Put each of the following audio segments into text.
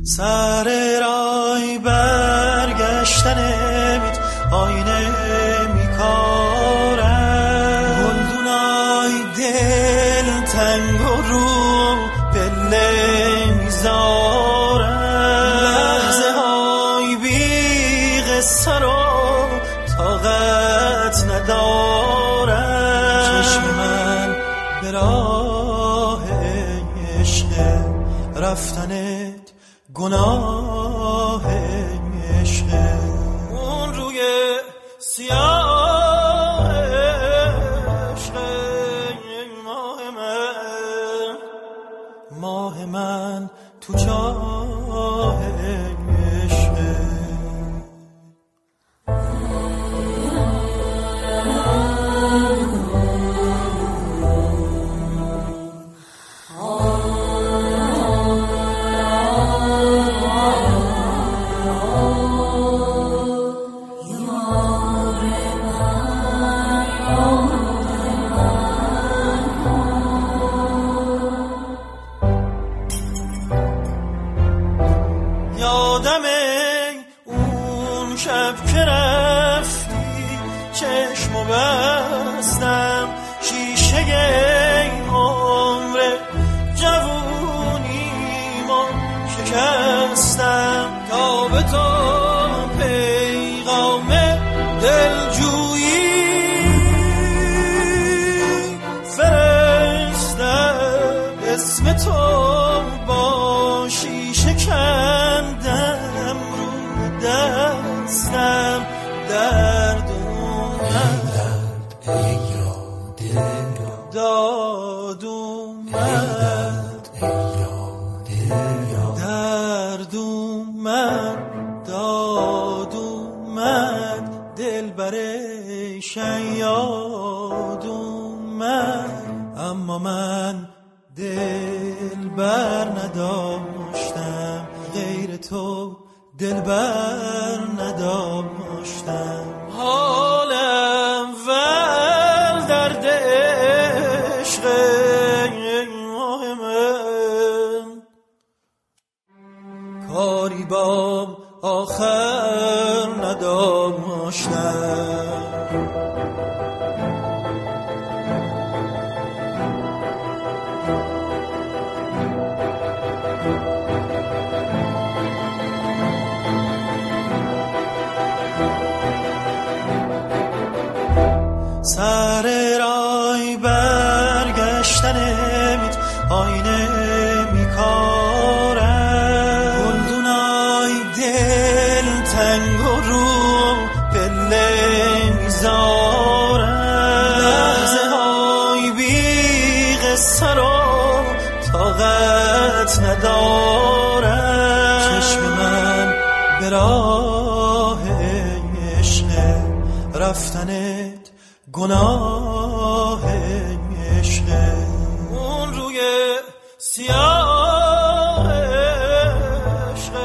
سر رای برگشتنت آینه میکارم، گلدونای دل تنگ و رو پله میذارم، لحظه های بی قصه رو طاقت ندارم، چشم من به راه عشق رفتنت گناه عشق، اون روی سیاه عشق، ماه من تو چاه عشق. یادمه اون شب که رفتی چشمو بستم، شیشه این عمر جوونیمو شکستم، تا به تو پیغام دلجویی فرستم، اسم تو با شیشه کندم رو دستم، درد اومد ای یاد داد اومد ای یاد درد اومد داد اومد، دلبر شیاد اومد، اما من دلبر نداشتم، غیر تو دلبر نداشتم، حالم ول درد عشق ماه من، کاری با آخر نداشتم. سر رای برگشتنت آینه میکارم، گلدونای دل تنگ و رو پله میذارم، لحظه های بی قصه رو طاقت ندارم، چشم من به راه عشق رفتنت گناه عشق، اون روی سیاه عشق،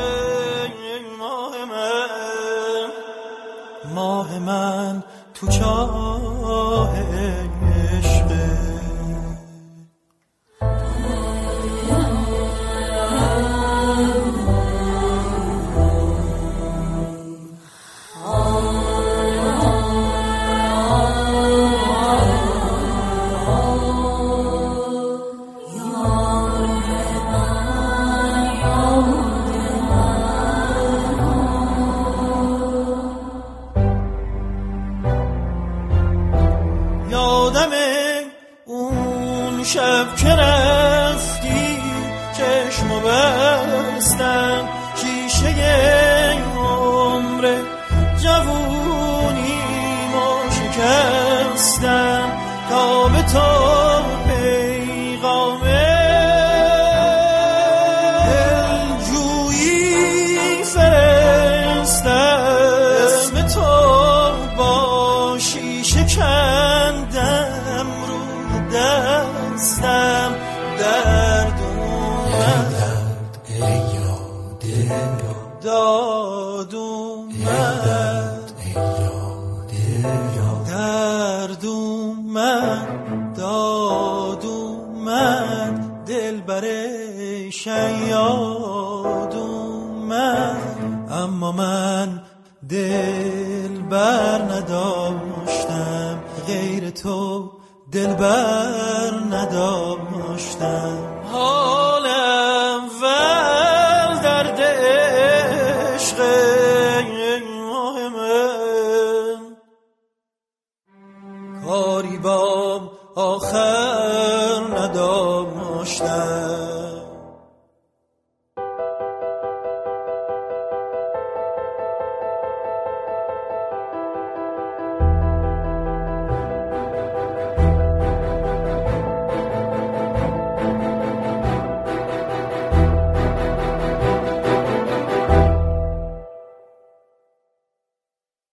ماه من تو چاه عشق. یادمه اون شب که رفتی چشمو بستم، شیشه عمر جوونیمو شکستم، تا به تو پیغام دلجویی فرستم، اسم تو با شیشه کندم رو دستم، درد اومد ای یاد داد اومد ای یاد درد اومد داد اومد، دلبر شیاد اومد. بر نداشتم.